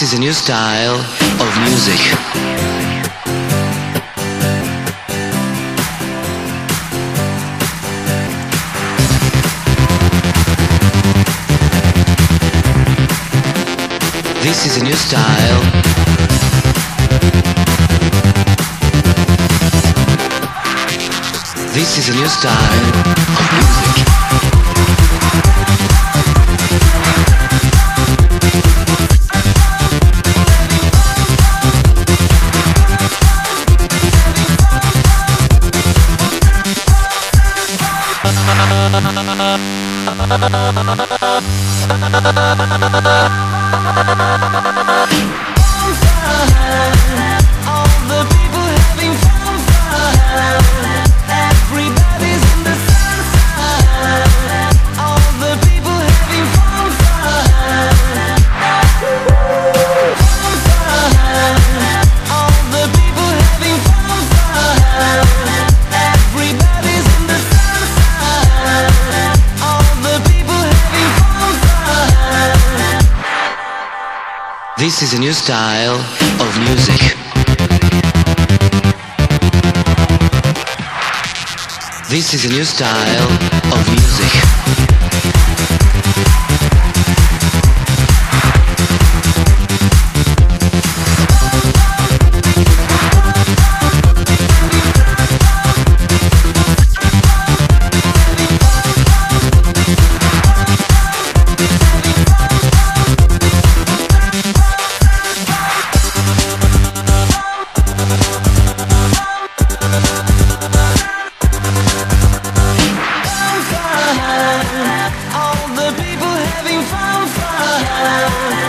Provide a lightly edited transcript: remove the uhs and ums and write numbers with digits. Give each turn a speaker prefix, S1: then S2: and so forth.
S1: This is a new style of music. This is a new style. This is a new style of music. This is a new style of music. This is a new style of music.
S2: All the people having fun.